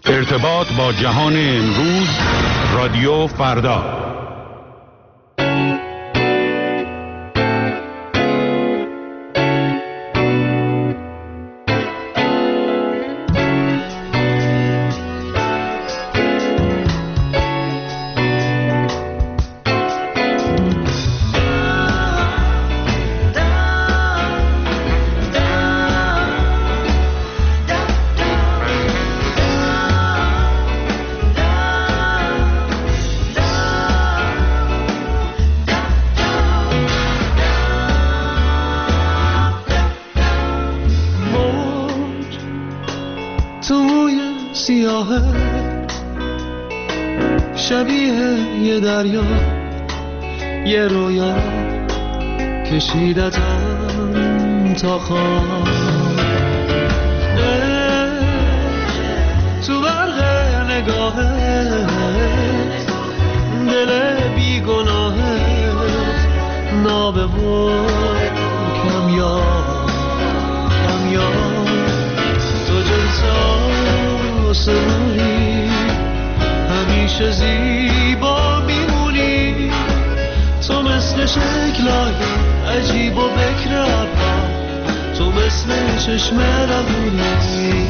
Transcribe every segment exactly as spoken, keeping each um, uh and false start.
ارتباط با جهان امروز، رادیو فردا. شبیه یه دریا، یه رویا کشیدتم تا خواب، تو برق نگاهت دل بیگناهت نابه و کمیاب کمیاب، تو جلسا سروری همیشه زیبا میمونی، تو مثل شکلای عجیب و بکر ابرا، تو مثل چشم روونی.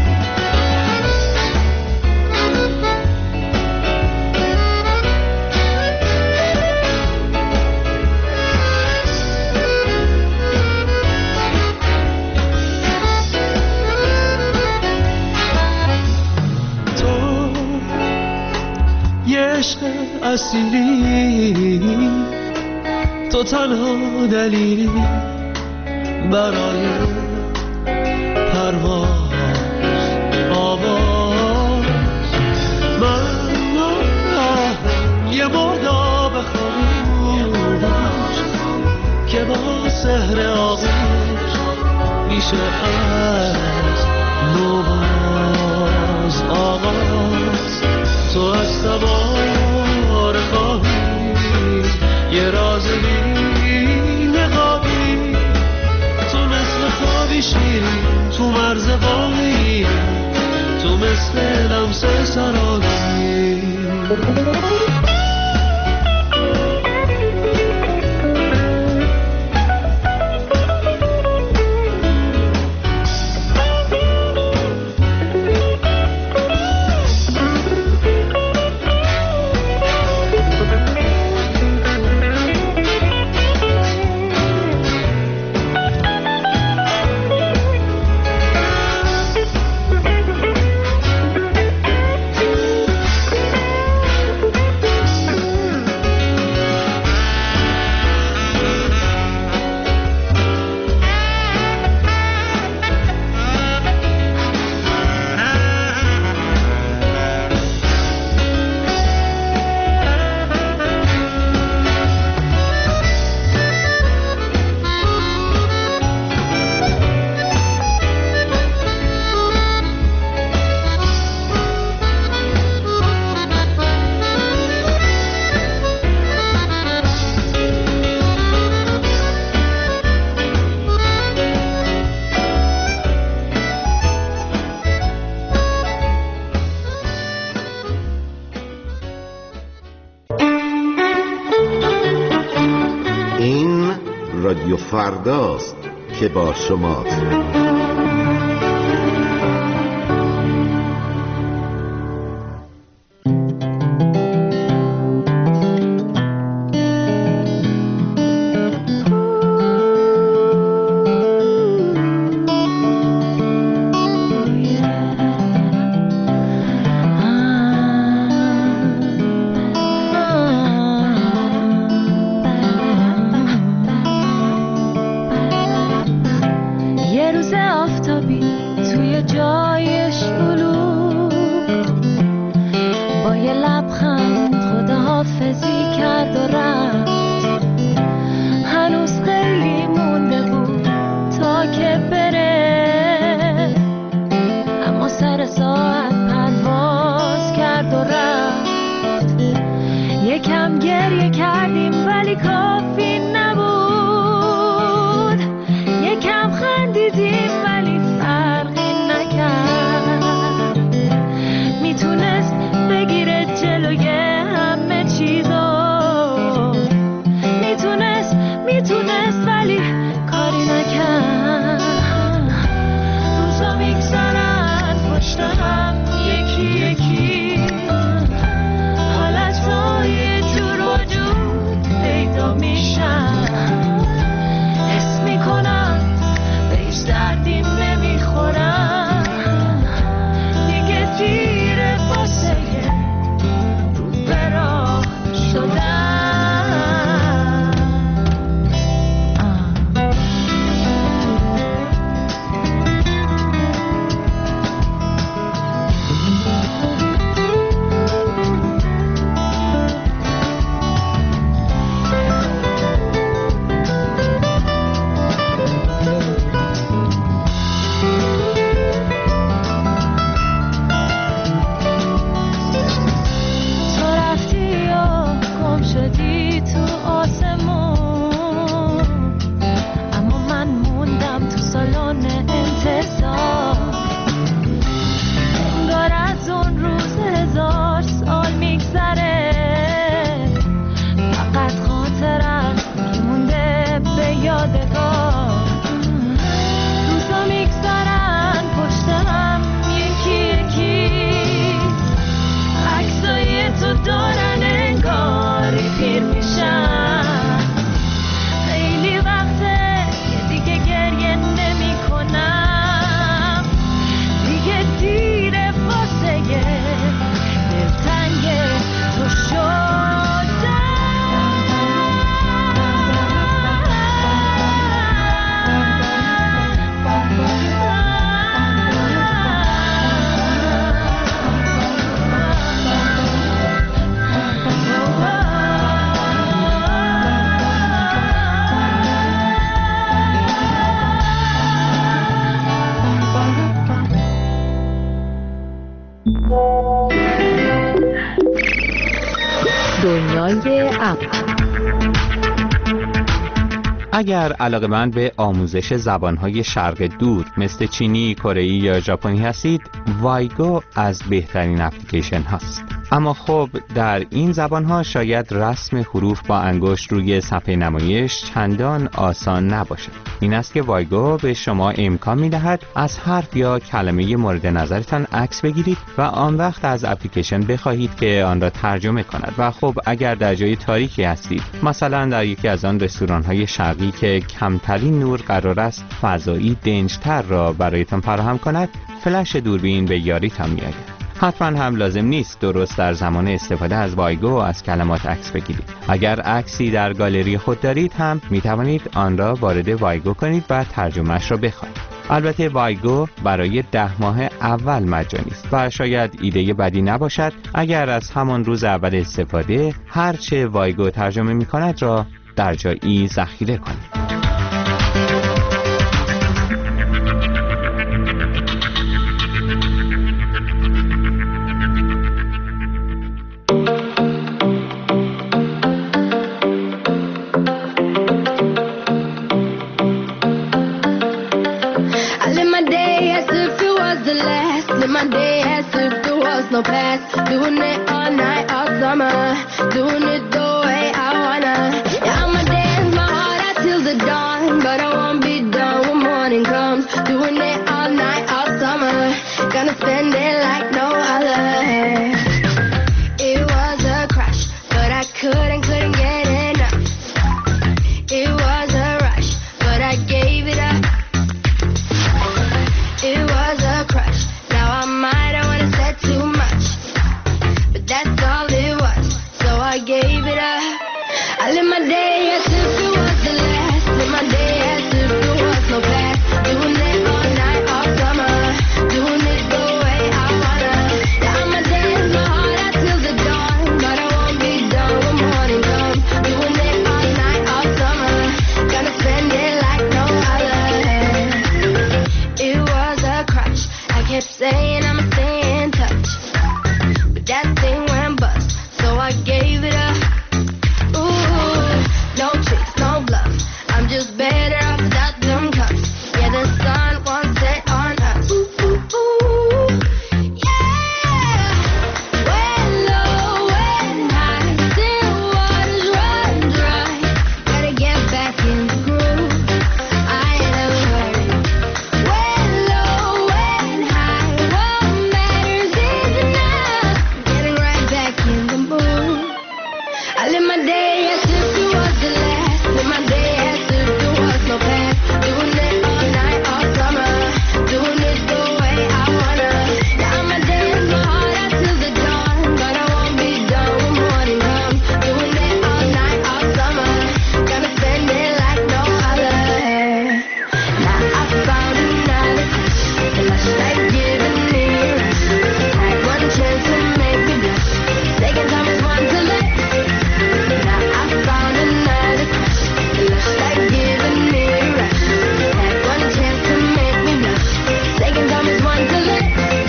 اصیلی تو تنها دلیلی برای پرواز آواز، من یه مرداب خاموش که با سحر آغوش میشه از نواز آغاز، تو از سوار خواهی یه راز بی نقابی، تو مثل خوابی شیرین تو مرز واقعی، تو مثل لمس سرابی. فرداست که با شماست. دنیای اپ. اگر علاقه‌مند به آموزش زبان‌های شرق دور مثل چینی، کره‌ای یا ژاپنی هستید، وایگو از بهترین اپلیکیشن هاست. اما خب در این زبان‌ها شاید رسم حروف با انگشت روی صفحه نمایش چندان آسان نباشد. این است که وایگو به شما امکان می‌دهد از حرف یا کلمه مورد نظرتان عکس بگیرید و آن وقت از اپلیکیشن بخواهید که آن را ترجمه کند. و خب اگر در جای تاریکی هستید، مثلا در یکی از آن رستوران‌های شرقی که کمترین نور قرار است فضایی دنج‌تر را برایتان فراهم کند، فلش دوربین به یاریتان می‌آید. حتما هم لازم نیست درست در زمان استفاده از وایگو از کلمات عکس بگیرید. اگر عکسی در گالری خود دارید هم می توانید آن را وارد وایگو کنید و ترجمهش را بخوانید. البته وایگو برای ده ماه اول مجانی است و شاید ایده بدی نباشد اگر از همان روز اول استفاده هرچه وایگو ترجمه می کند را در جایی ذخیره کنید. No past, doing it all night, all summer, doing it the way I wanna. Yeah, I'ma dance my heart out till the dawn, but I won't be done when morning comes. Doing it all night, all summer, gonna spend it like no other. It was a crush, but I couldn't, couldn't get enough. It was a rush, but I gave it up. It was a crush, now I might have wanna said too much. That's all it was, so I gave it up. I live my day as if it was the last. Live my day as if it was no past. Doing it all night, all summer. Doing it the way I wanna. Yeah, I'ma dance my heart out till the dawn, but I won't be done when morning comes. Doing it all night, all summer. Gonna spend it like no other. It was a crush. I kept saying I'ma stay in touch, but that thing went bust, so I gave it up. Ooh, no tricks, no bluff. I'm just better off without them cuffs. Yeah, the sun won't set on us. Ooh, ooh, ooh, yeah. When low, when high, still waters run dry. Gotta get back in the groove. I ain't never worried. When low, when high, what matters is enough. Getting right back in the mood. I live my day as if it was the last. Live my day as if there was no past. Doing it all night, all summer. Doing it the way I wanna. Yeah, I'ma dance my heart out till the dawn, but I won't be done when morning comes. Doing it all night, all summer. Gonna spend it like no other. Now I found another crush, and I like giving me a rush. Had one chance to make me blush. Second time is one to let. Now I found another crush, and I like giving me a rush. Had one chance to make me blush. Second time is one to let.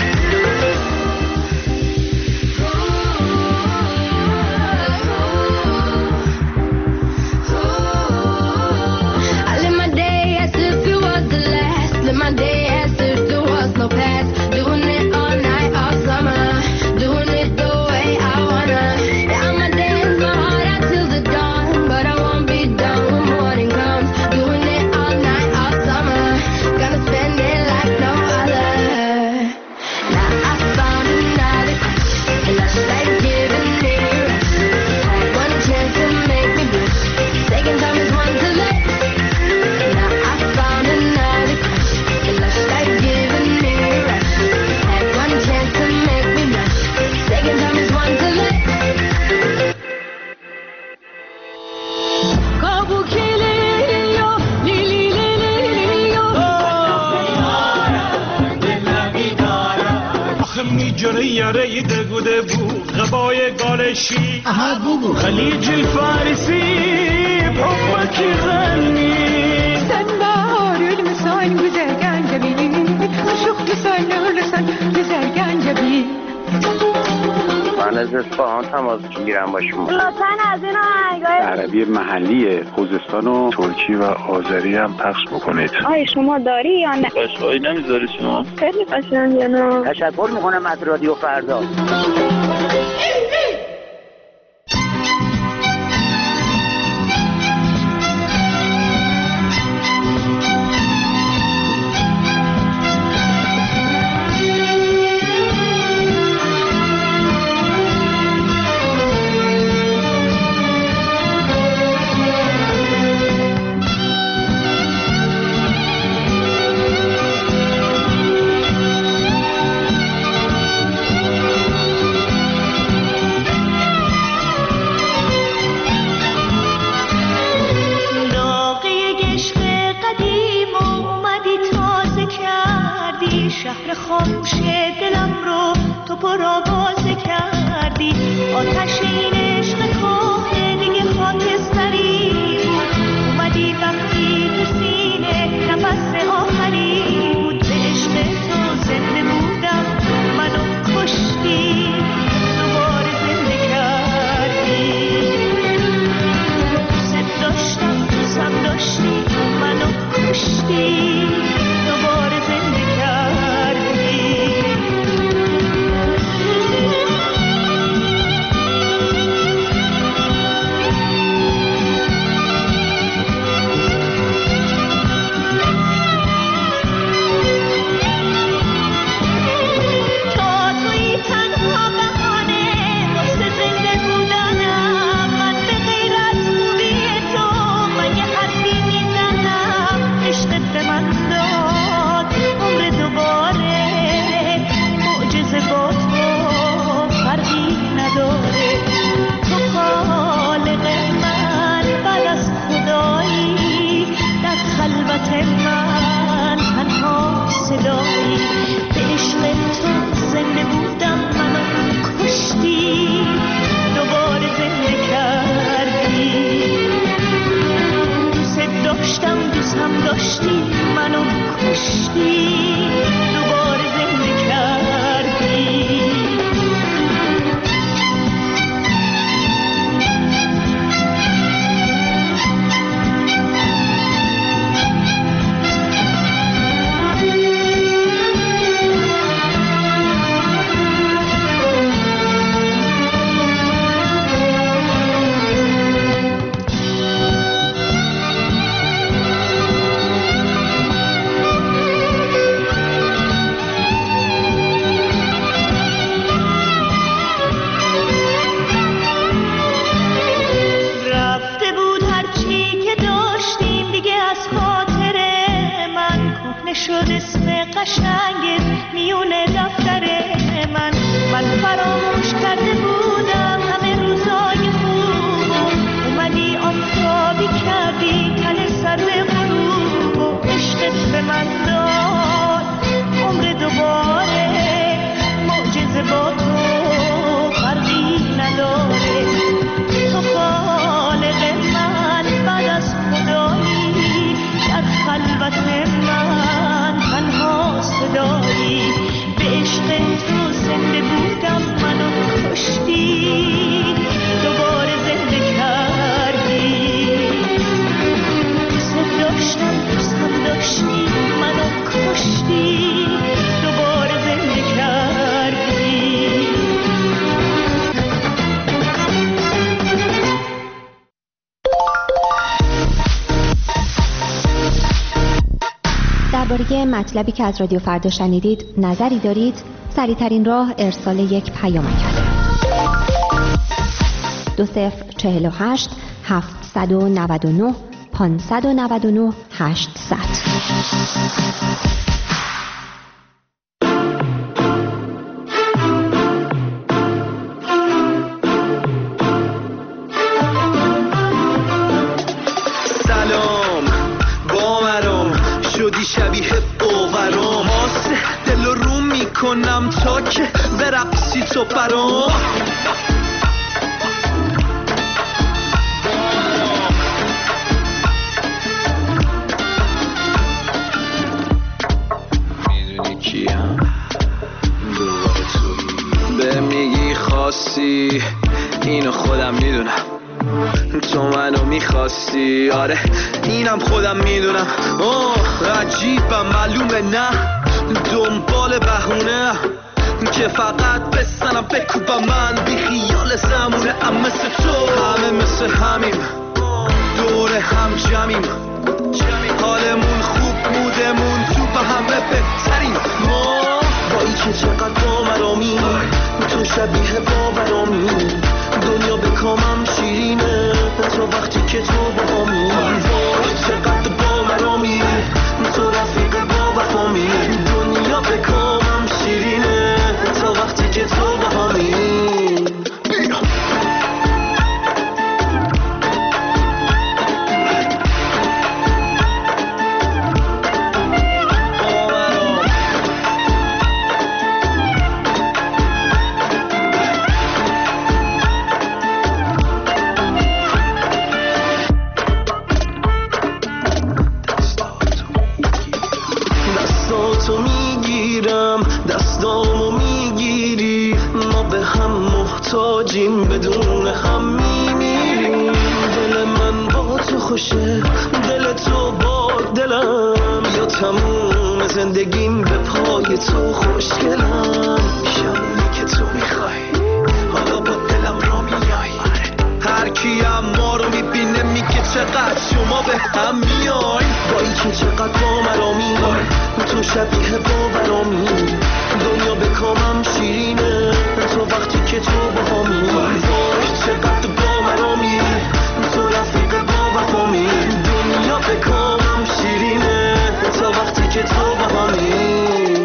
I live my day as if it was the last. Live my day as if there was no past. Doing it all night, all summer. Doing it the way I wanna. Yeah, I'ma dance my heart out till the dawn, but I won't be done when morning comes. Doing it all night, all summer. Gonna spend it like no other. Now I found another crush, and I like giving me a rush. Had one chance to make me blush. Second time is one to let. Now I found another crush, and I like giving me a rush. Had one chance to make me blush. Second time is one to let. آخه میجره یاره دگوده بود غبای گالشی خلیج الفارسی بحبك غني Sen baharül müsain güzel gencebi Aşık güzel ölürsen güzel gencebi من از اصفهان تماس میگیرم با شما. لطفاً از این آهنگای عربی محلی خوزستان و ترکی و آذری هم پخش بکنید. آی شما داری یا نه؟ قشنگی نمیذاری شما؟ خیلی قشنگه. نه تشکر میکنم از رادیو فردا. شهر خاموش دلم رو تو پرآوازه کردی. آتش این عشق کهنه دیگه خاکستری بود. اومدی وقتی تو سینه نفس آخری بود. به عشق تو زنده بودم منو کشتی دوباره زنده کردی. دوست داشتم دوستم داشتی منو کشتی دوباره زنده من تنها صدایی. به عشق تو زنده بودم منو کشتی دوباره زنده کردی. دوست داشتم دوستم داشتی منو کشتی دوباره زنده کردی. شد اسم قشنگت میونه دفتر من. من فراموش کرده بودم همه روزای خوب. اومدی آفتابی کردی تن سر غروب. و عشقت به من داد عمر دوباره. معجزه با تو فرقی نداره. تو خالق من بعد از خدایی در خلوت من تنها صدایی. به عشق تو زنده بودم منو کشتی دوباره زنده کردی. دوست داشتم دوستم داشتی منو کشتی دوباره زنده کردی. درباره مطلبی که از رادیو فردا شنیدید نظری دارید؟ سریع‌ترین راه ارسال یک پیامک است. دو صفر چهل و هشت هفتصد و نود و نه پانصد و نود و نه هشتصد. شبیه باورم آسه دل رو میکنم تا که برقصی تو برام. میدونی کیم دوباره تویی. به میگی خواست میخواستی، اینو خودم میدونم، تو منو میخواستی، آره اینم خودم میدونم. اوه عجیبم معلومه نه، دنبال بهونه که فقط بستنم بکوبم من بی خیال زمونه. ام مثل تو همه مثل همیم، دور هم جمعیم، حالمون خوب مودمون تو به همه بهتریم. ما با ای که چقدر باورامی، تو شبیه باورامی، دنیا به کامم شیرینه تا وقتی که تو با همی. وای چقدر باورامی، تو رفیق با وفامی، دنیا به کامم شیرینه تا وقتی که تو با همی. دستاتو میگیرم، دستامو میگیری، ما به هم محتاجیم، بدون هم میمیریم. دل من با تو خوشه، دل تو با دلم، یا تموم زندگیم به پای تو خوشگلم. شمونی که تو میخوای، حالا با دلم را میای، هر کیم ما رو میبینه میگه چقدر شما به هم میای. با ای که چقدر با مرامی، تو شبیه باورامی، دنیا به کامم شیرینه تا وقتی که تو با همی. وای چقدر باورامی، تو رفیق با وفامی، دنیا به کامم شیرینه تا وقتی که تو با همی.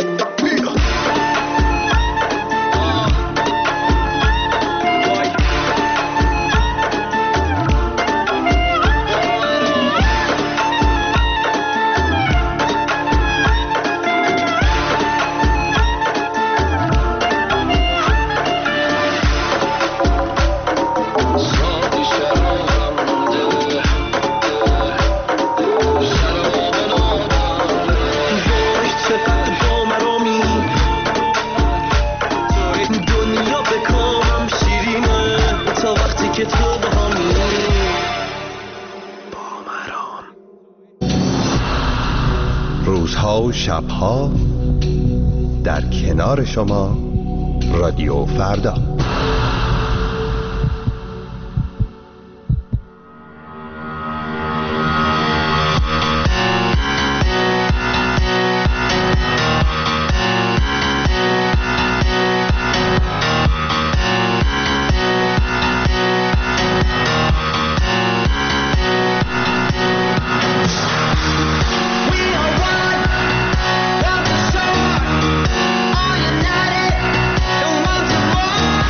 روزها و شبها در کنار شما، رادیو فردا. All united and one to one.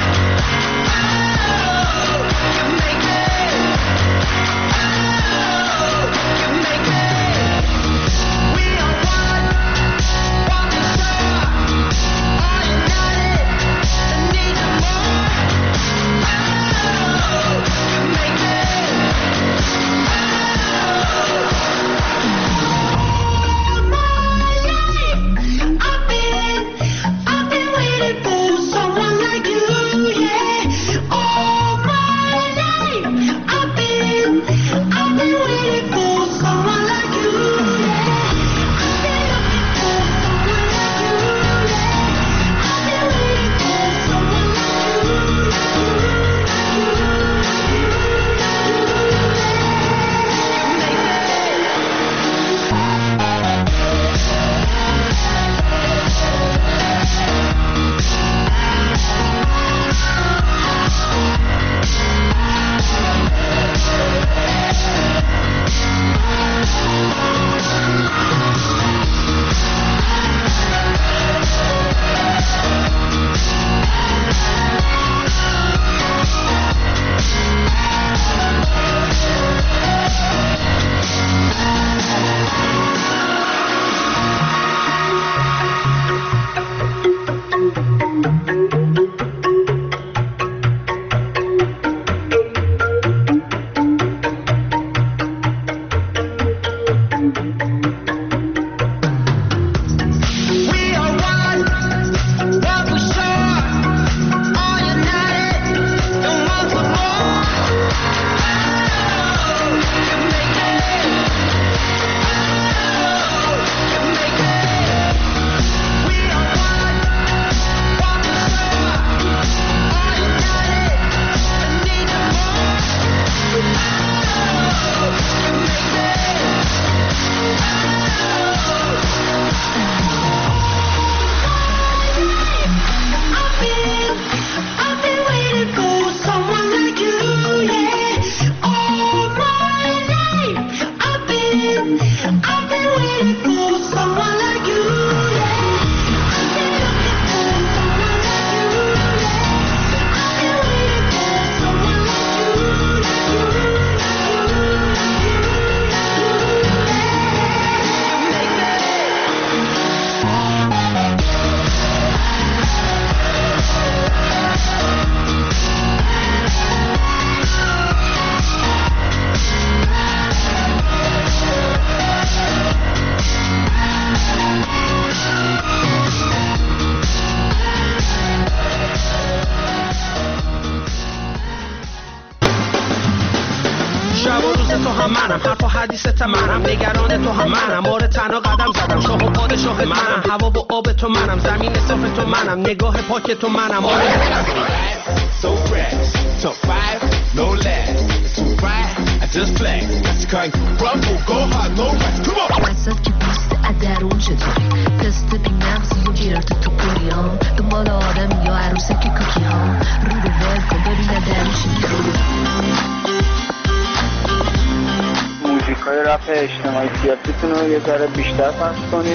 هم منم، حرف و حدیثت منم، نگران تو هم منم، آره تنها قدم زدم، شاه و پادشاه منم، هوا و آب تو منم، زمین صاف تو منم، نگاه پاک تو منم. آره so fresh, top five, no less, too bright, I just flex, that's kind of rumble, go hard, no rest, come on. وسط که پوست ادرون چطوری تست بی نفسی و گیرت تو پوریام دنبال آدم یا عروسه که کوکی ها رو رو ول کن ببینه درش موزیکای رپ اجتماعی سیاسیتون رو یه ذره بیشتر پخش کنید.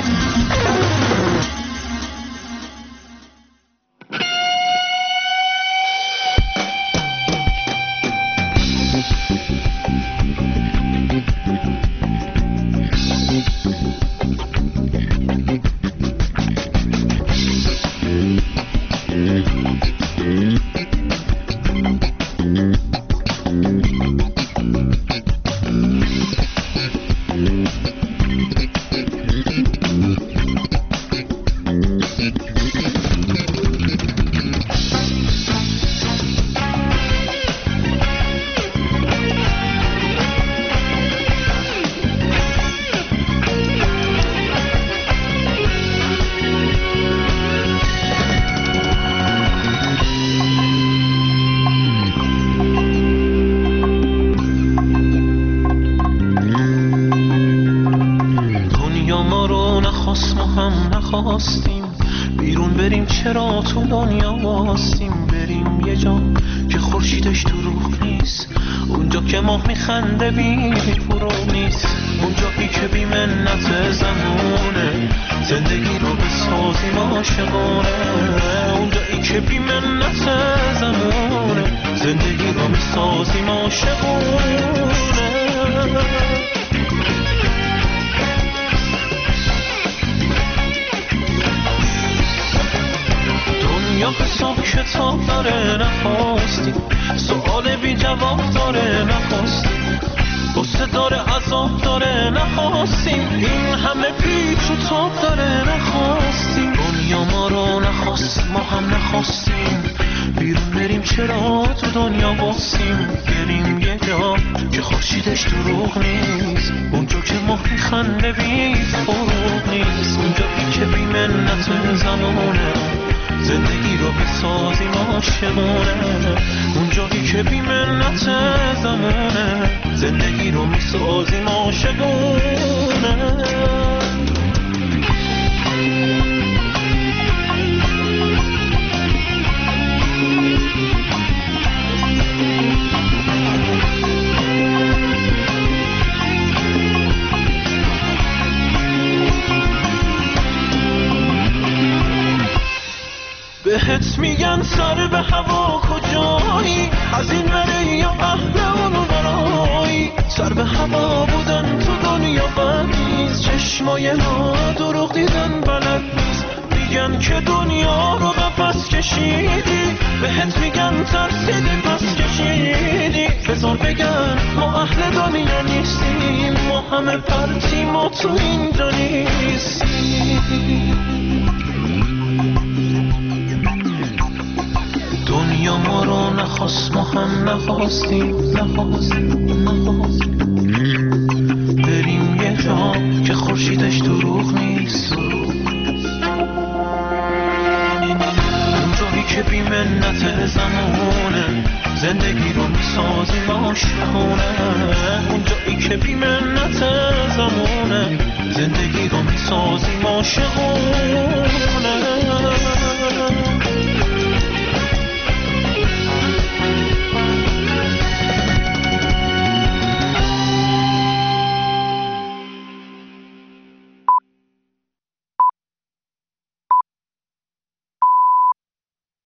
بیرون بریم چرا تو دنیا واسیم، بریم یه جا که خورشیدش تو روح نیست، اونجا که ماه میخنده بی فرو نیست، اونجایی که بی منت زمونه زندگی رو بسازیم عاشقانه، اونجایی که بی منت زمونه زندگی رو بسازیم عاشقانه. یا حساب کتاب داره نخواستی، سؤال بی جواب داره نخواستی، قصه داره عذاب داره نخواستیم، این همه پیچ و تاب داره نخواستیم، دنیا ما رو نخواست ما هم نخواستیم، بیرون بریم چرا تو دنیا باسیم، بریم یه جا که خورشیدش تو روح نیست، اونجا که ماه میخنده بی فروغ نیست، اونجایی که بی منت زمانه زندگی رو بسازیم عاشقانه، اونجایی که بی منت زمانه زندگی رو میسازیم عاشقانه. بهت میگن سر به هوا کجایی، از این وره یا اهل اونو برایی، سر به هوا بودن تو دنیا بد نیست، چشمای ها دروغ دیدن بلد نیست، میگن که دنیا رو قفس کشیدی، بهت میگن ترسیدی پس کشیدی، بذار بگن ما اهل دنیا نیستیم، ما همه پرتیم و تو اینجا نیستیم. دنیا ما رو نخواست ما هم نخواستیم نخواستیم نخواستیم، بریم یه جا که خورشیدش تو روح نیست، اونجایی که بی منت زمانه زندگی رو میسازیم عاشقانه، اونجایی که بی منت زمانه زندگی رو میسازیم عاشقانه.